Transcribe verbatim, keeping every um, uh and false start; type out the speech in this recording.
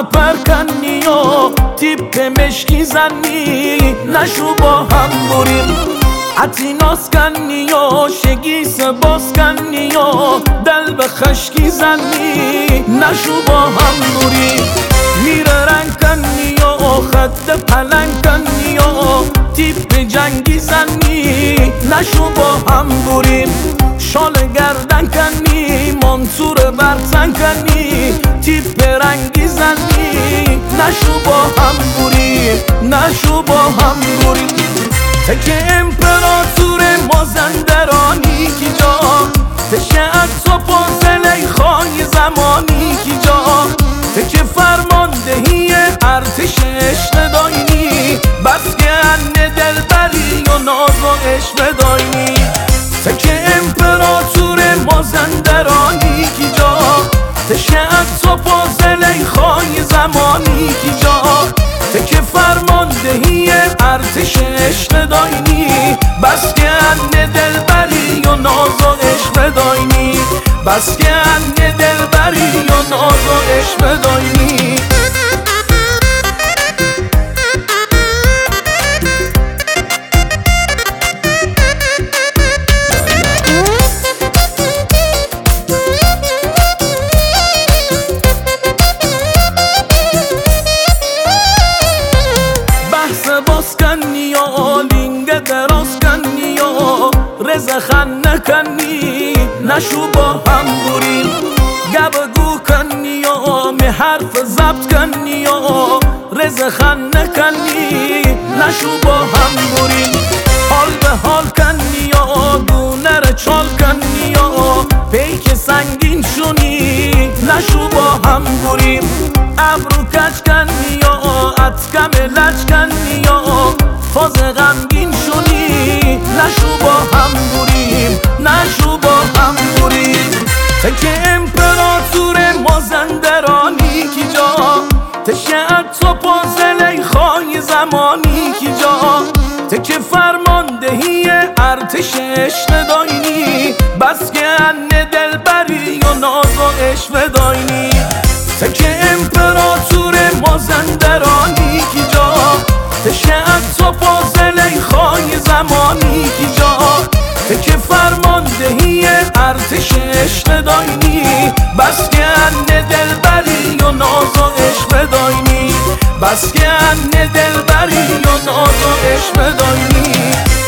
پرکنی و تیپ مشکی زنی نشو با هم بریم عتی ناز کنی و شگیس باز کنی و دل به خشکی زنی نشو با هم بریم میره رنگ کنی و خط پلنگ کنی و تیپ جنگی زنی نشو با هم بریم شال گردن کنی منصور برزن کنی تیپ رنگی زنی نشو با هم بریم نشو با هم بریم تکه امپراتور مازندرانی کی جا تشه عکس و پازل خواهی زمانی کی جا تکه فرماندهی ارتش عشق داینی بس که انه دلبری و ناز و عشق داینی تکه امپراتور مازندرانی کی جا تشه عکس و پازل خواهی زمانی کی جا تکه فرماندهی ارتش عشق داینی بس که انه دلبری و ناز و عشق داینی بس که انه دلبری و ناز و عشق داینی باز کنی و لینگ دراز کنی و رزه خن نکنی نشو با هم بریم گب گو کنی و می حرف ضبط کنی و رزه خن نکنی نشو با هم بریم حال به حال کنی و دونه رو چال کنی و پیک سنگین شونی نشو با هم بریم ابرو کچ کنی و اتکم لچ کنی و فاز غمگین شونی نشو با هم بریم نشو با هم بریم تکه امپراتور مازندرانی کی جا تشه عطا پازل خواهی زمانی کی جا تکه فرماندهی ارتش عشق داینی بس که انه دلبری و ناز و عشق داینی تکه امپراتور مازندرانی کی جا تشه عطا پازل خواهی زمانی کی جا تکه فرماندهی ارتش عشق داینی بس که انه دلبری و ناز و عشق داینی بس که انه دلبری و ناز و عشق داینی